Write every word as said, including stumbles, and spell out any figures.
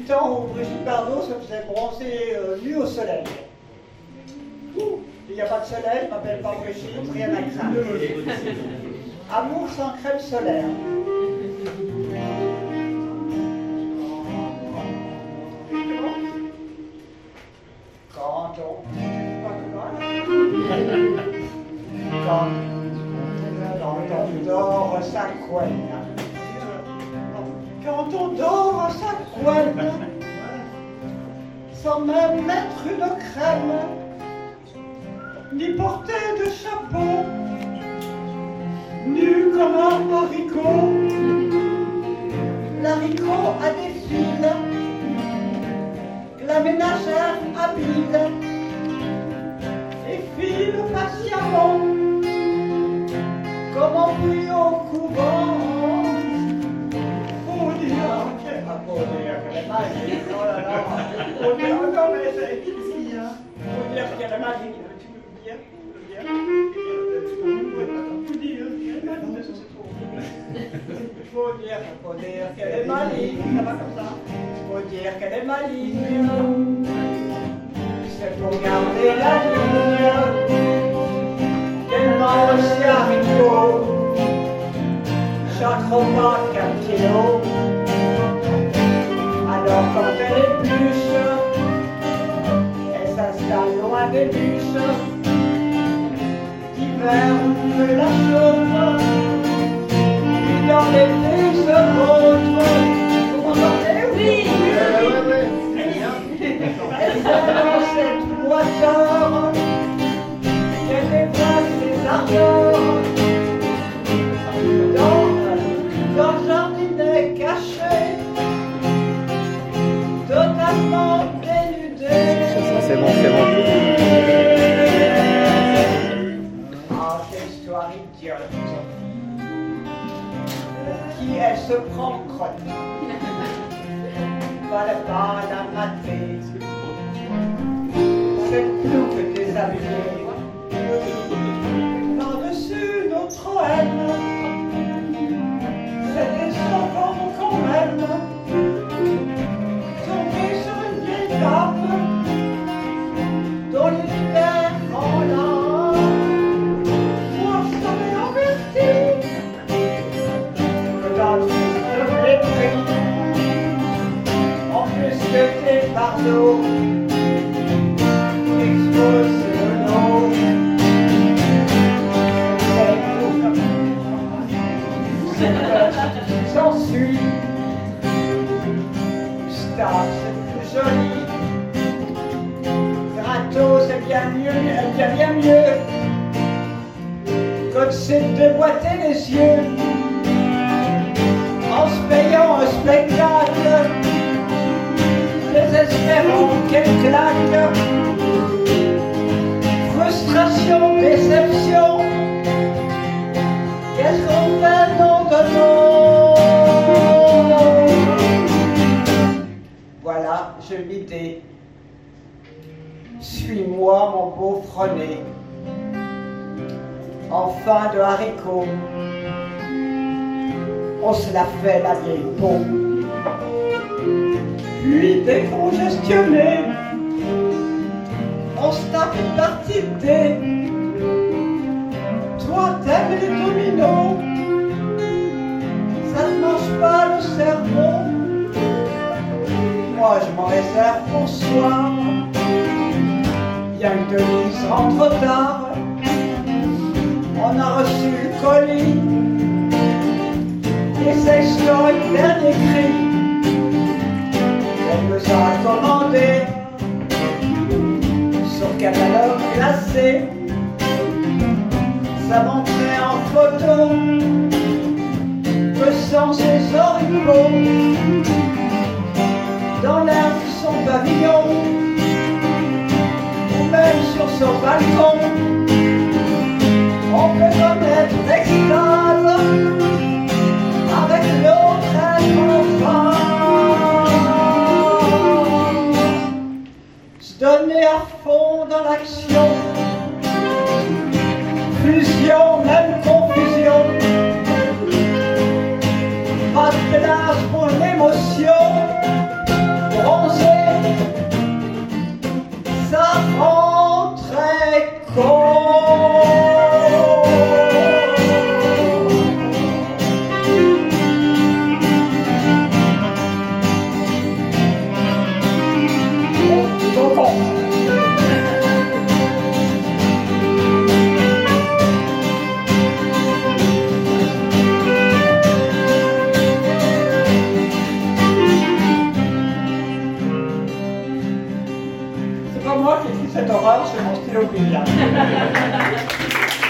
temps où Brigitte Bardot se faisait bronzer euh, nue au soleil. Il n'y a pas de soleil, je m'appelle pas Brigitte, rien à craindre. Amour sans crème solaire. Quand on... Quand, quand on dort sa couenne. Quand on dort sa couenne, sans même mettre une crème, ni porter de chapeau, nu comme un haricot. L'haricot a des fils, la ménagère habile, et file patiemment, comme en bruit au couvent. Faut dire qu'elle a faut dire qu'elle est magique, oh là là, faut dire, oh non mais c'est ici, hein, faut dire qu'elle est magique, tu veux le dire, tu veux le dire, tu dis, faut dire, faut dire qu'elle est maligne, ça va comme ça. Faut dire qu'elle est maligne. C'est pour garder la ligne. Qu'elle mange ses haricots. Chaque repas qu'un kilo. Alors quand elle épluche, elle s'installe loin des bûches. L'hiver fait la chauffe. Dans les plus autres, vous m'entendez? Oui! Elle fait dans cette moiteur, qu'elle dépasse les ardeurs. Dans, dans le jardinet caché, totalement dénudé. C'est bon, c'est bon. Ah, quelle histoire idiote. Qui elle se prend crotte. Fallait pas la mater. Cette plouque déshabillée. Par-dessus notre haine. C'était souvent qu'on aime. Tomber sur une vieille dame dont l'univers en larmes. Moi ça m'est averti. Dans le mépris, en plus que tes fardeaux exposent le nom. S'ensuit, Gustave, c'est plus joli. Gratos, c'est bien mieux, bien bien mieux. Quand c'est de déboîter les yeux. En se payant un spectacle, désespérant qu'elle claque, frustration, déception, qu'est-ce qu'on fait non de non? Voilà, je l'idée. Suis-moi, mon beau Froné, enfin de haricots. On se la fait la vieille peau, puis décongestionné, on se tape une partie de thé. Toi t'aimes les dominos, ça ne mange pas le cerveau. Moi je m'en réserve pour soir, bien que Denise rentre tard. On a reçu le colis et sextoy, dernier cri. Elle nous a commandé sur catalogue glacé. Ça montrait en photo que sans ses oripeaux dans l'air de son pavillon ou même sur son balcon. On peut connaître l'extase avec l'autre être enfant. mon stylo qui vient.